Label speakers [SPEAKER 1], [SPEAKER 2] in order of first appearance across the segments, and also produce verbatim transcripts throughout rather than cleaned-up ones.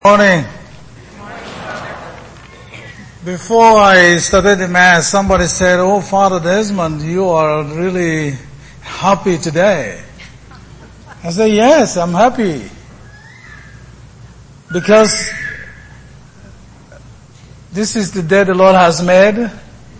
[SPEAKER 1] Morning. Before I started the Mass, somebody said, "Oh, Father Desmond, you are really happy today." I said, "Yes, I'm happy. Because this is the day the Lord has made."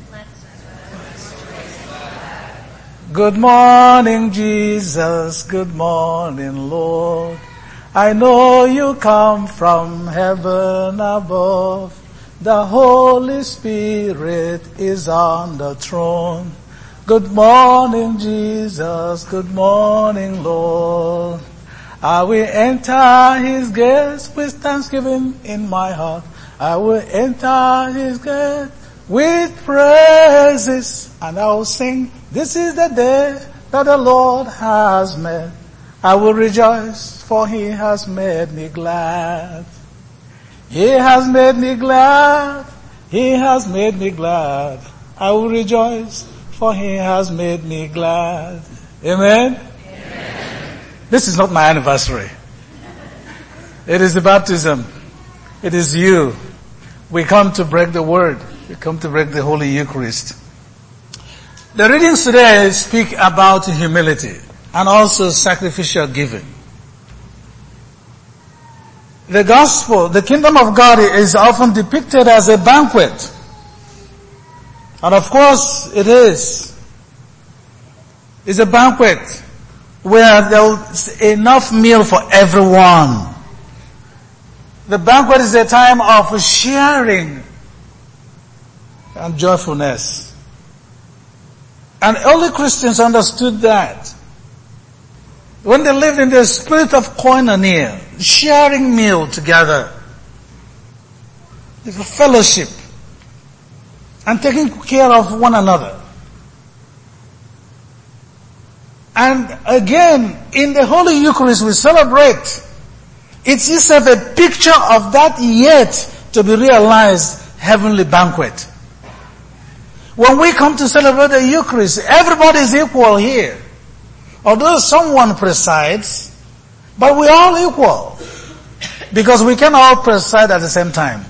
[SPEAKER 1] Good morning, Jesus. Good morning, Lord. I know you come from heaven above. The Holy Spirit is on the throne. Good morning, Jesus. Good morning, Lord. I will enter His gates with thanksgiving in my heart. I will enter His gates with praises, and I will sing, "This is the day that the Lord has made. I will rejoice, for He has made me glad. He has made me glad. He has made me glad. I will rejoice, for He has made me glad." Amen? Amen. This is not my anniversary. It is the baptism. It is you. We come to break the word. We come to break the Holy Eucharist. The readings today speak about humility and also sacrificial giving. The gospel, the kingdom of God, is often depicted as a banquet. And of course it is. It's a banquet where there's enough meal for everyone. The banquet is a time of sharing and joyfulness. And early Christians understood that. When they lived in the spirit of koinonia, sharing meal together, the fellowship, and taking care of one another. And again, in the Holy Eucharist we celebrate. It's itself a picture of that yet to be realized heavenly banquet. When we come to celebrate the Eucharist, everybody is equal here. Although someone presides, but we're all equal. Because we can all preside at the same time.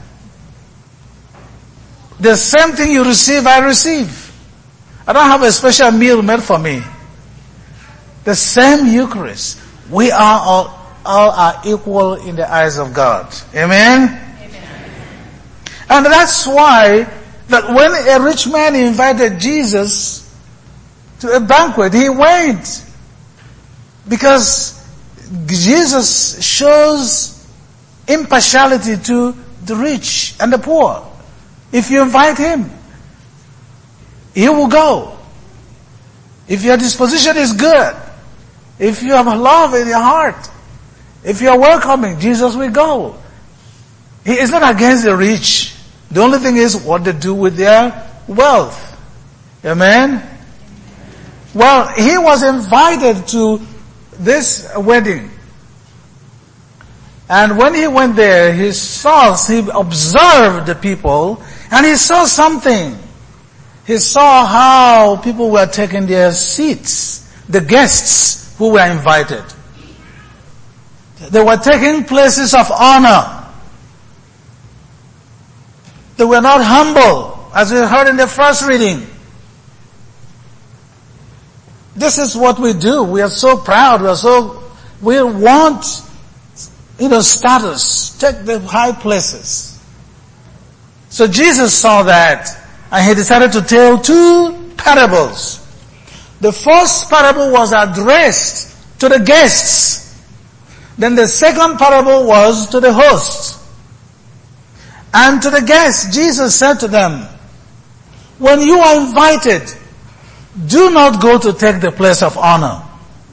[SPEAKER 1] The same thing you receive, I receive. I don't have a special meal made for me. The same Eucharist. We are all, all are equal in the eyes of God. Amen? Amen. And that's why that when a rich man invited Jesus to a banquet, he went. Because Jesus shows impartiality to the rich and the poor. If you invite Him, He will go. If your disposition is good, if you have love in your heart, if you are welcoming, Jesus will go. He is not against the rich. The only thing is what they do with their wealth. Amen? Well, he was invited to this wedding. And when he went there, he saw, he observed the people, and he saw something. He saw how people were taking their seats, the guests who were invited. They were taking places of honor. They were not humble, as we heard in the first reading. This is what we do. We are so proud. We are so, we want, you know, status. Take the high places. So Jesus saw that, and He decided to tell two parables. The first parable was addressed to the guests. Then the second parable was to the hosts. And to the guests, Jesus said to them, when you are invited, do not go to take the place of honor.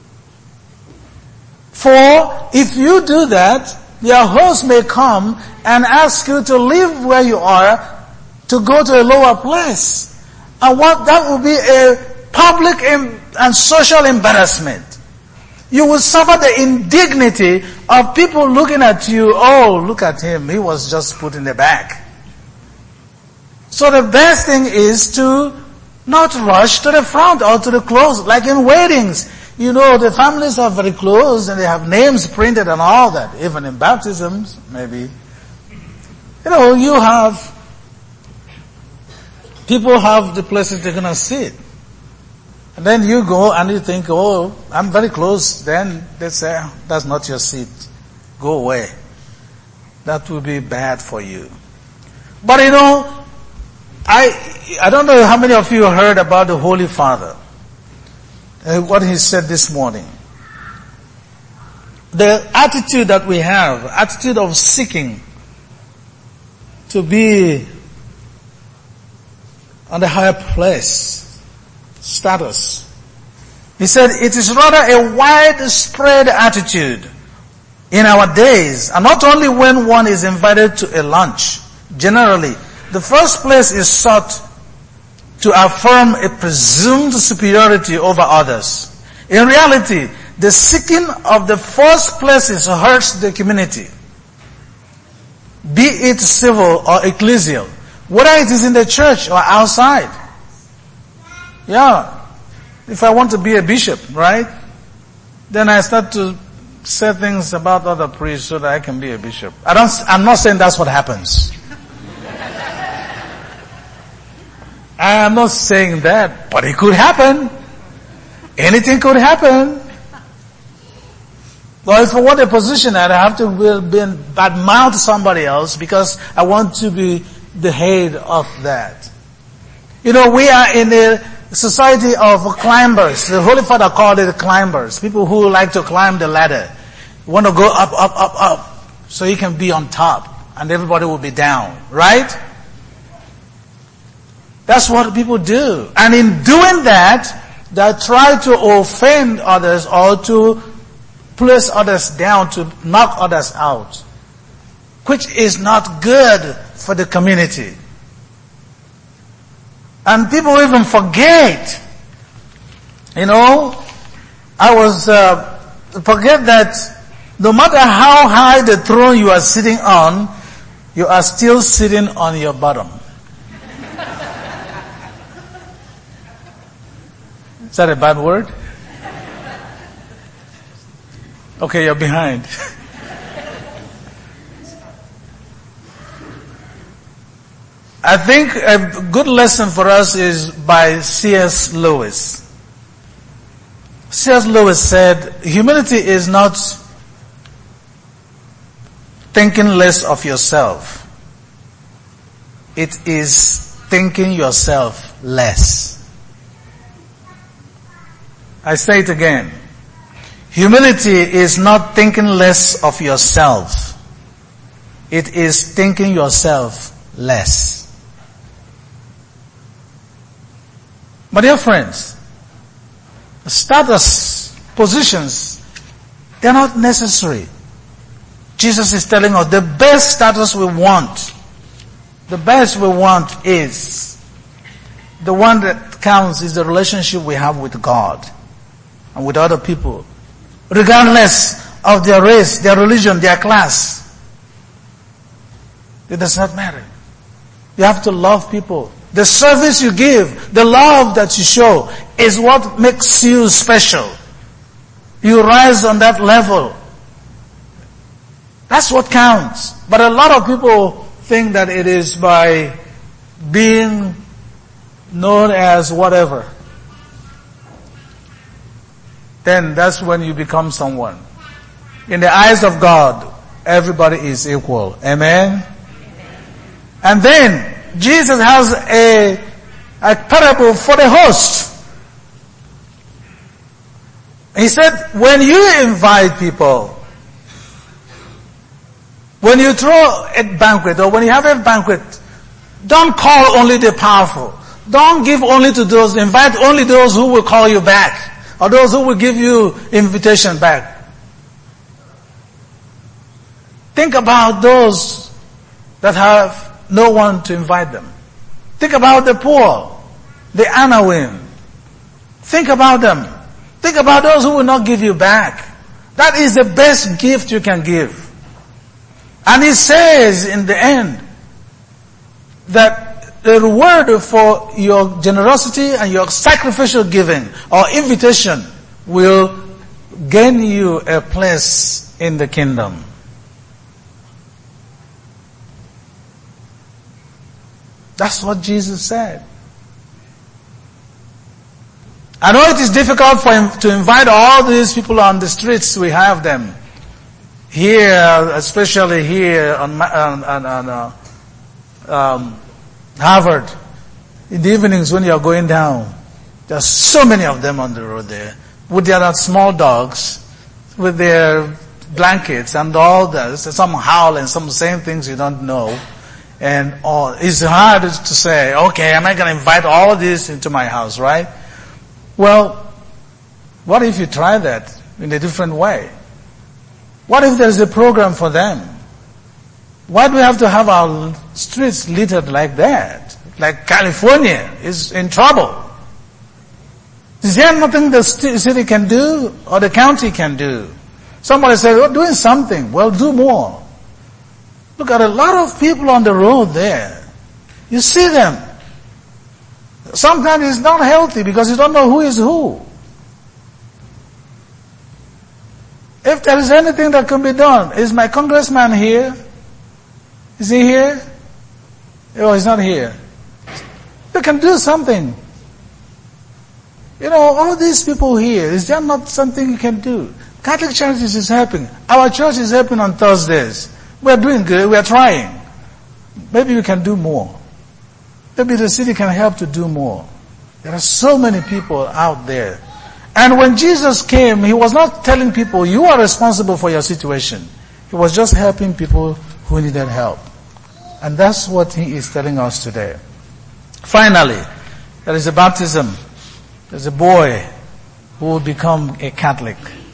[SPEAKER 1] For if you do that, your host may come and ask you to leave where you are to go to a lower place. And what that will be a public and social embarrassment. You will suffer the indignity of people looking at you. Oh, look at him. He was just put in the back. So the best thing is to not rush to the front or to the close, like in weddings. You know, the families are very close and they have names printed and all that. Even in baptisms, maybe. You know, you have, people have the places they're going to sit. And then you go and you think, oh, I'm very close. Then they say, that's not your seat. Go away. That will be bad for you. But you know, I, I don't know how many of you heard about the Holy Father. Uh, what he said this morning. The attitude that we have, attitude of seeking to be on the higher place, status. He said it is rather a widespread attitude in our days, and not only when one is invited to a lunch. Generally, the first place is sought to affirm a presumed superiority over others. In reality, the seeking of the first places hurts the community, be it civil or ecclesial, whether it is in the church or outside. Yeah. If I want to be a bishop, right? Then I start to say things about other priests so that I can be a bishop. I don't, I'm not saying that's what happens. I'm not saying that, but it could happen. Anything could happen. Well, if I want a position and I have to badmouth somebody else because I want to be the head of that. You know, we are in a society of climbers. The Holy Father called it climbers. People who like to climb the ladder. Want to go up, up, up, up, so you can be on top and everybody will be down. Right? That's what people do. And in doing that, they try to offend others or to place others down, to knock others out, which is not good for the community. And people even forget, you know, I was, uh, forget that no matter how high the throne you are sitting on, you are still sitting on your bottom. Is that a bad word? Okay, you're behind. I think a good lesson for us is by C S Lewis. C S Lewis said, humility is not thinking less of yourself. It is thinking yourself less. I say it again. Humility is not thinking less of yourself. It is thinking yourself less. My dear friends, status, positions, they're not necessary. Jesus is telling us the best status we want, the best we want is, the one that counts is the relationship we have with God and with other people, regardless of their race, their religion, their class. It does not matter. You have to love people. The service you give, the love that you show is what makes you special. You rise on that level. That's what counts. But a lot of people think that it is by being known as whatever. Then that's when you become someone. In the eyes of God, everybody is equal. Amen? And then, Jesus has a, a parable for the host. He said, when you invite people, when you throw a banquet or when you have a banquet, don't call only the powerful. Don't give only to those, invite only those who will call you back or those who will give you invitation back. Think about those that have no one to invite them. Think about the poor, the Anawim. Think about them. Think about those who will not give you back. That is the best gift you can give. And he says in the end that the reward for your generosity and your sacrificial giving or invitation will gain you a place in the kingdom. That's what Jesus said. I know it is difficult for him to invite all these people on the streets. We have them here, especially here on, on, on, on uh, um, Harvard. In the evenings when you are going down, there are so many of them on the road there, with their small dogs, with their blankets and all that. Some howl and some saying things you don't know. And all, it's hard to say, okay, am I going to invite all of this into my house, right? Well, what if you try that in a different way? What if there's a program for them? Why do we have to have our streets littered like that? Like California is in trouble. Is there nothing the city can do or the county can do? Somebody says, oh, doing something. Well, do more. Look at a lot of people on the road there. You see them. Sometimes it's not healthy because you don't know who is who. If there is anything that can be done, is my congressman here? Is he here? Oh, he's not here. You can do something. You know, all these people here, is there not something you can do? Catholic Churches is helping. Our church is helping on Thursdays. We're doing good. We're trying. Maybe we can do more. Maybe the city can help to do more. There are so many people out there. And when Jesus came, he was not telling people, you are responsible for your situation. He was just helping people who needed help. And that's what he is telling us today. Finally, there is a baptism. There's a boy who will become a Catholic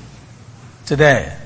[SPEAKER 1] today.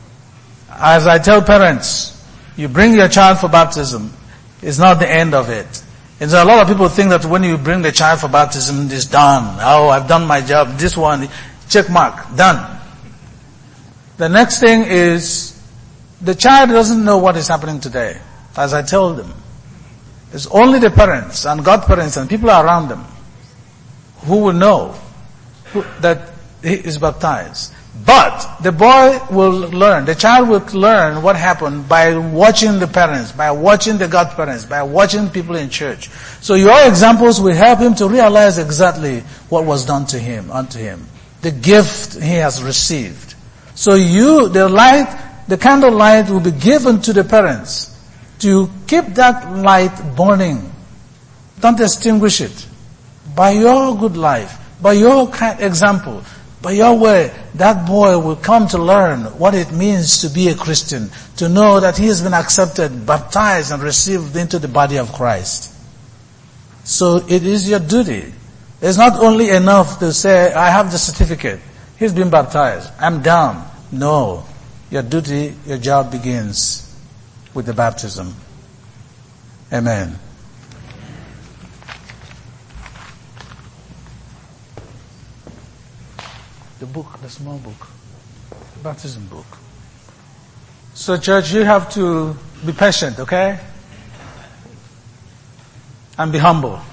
[SPEAKER 1] As I tell parents, you bring your child for baptism, it's not the end of it. And so a lot of people think that when you bring the child for baptism, it's done. Oh, I've done my job. This one, check mark, done. The next thing is, the child doesn't know what is happening today. As I told them, it's only the parents and godparents and people around them who will know who, that he is baptized. But the boy will learn, the child will learn what happened by watching the parents, by watching the godparents, by watching people in church. So your examples will help him to realize exactly what was done to him, unto him. The gift he has received. So you, the light, the candle light will be given to the parents to keep that light burning. Don't extinguish it. By your good life, by your example, by your way, that boy will come to learn what it means to be a Christian, to know that he has been accepted, baptized, and received into the body of Christ. So it is your duty. It's not only enough to say, I have the certificate. He's been baptized. I'm done. No. Your duty, your job begins with the baptism. Amen. The book, the small book, the baptism book. So church, you have to be patient, okay? And be humble.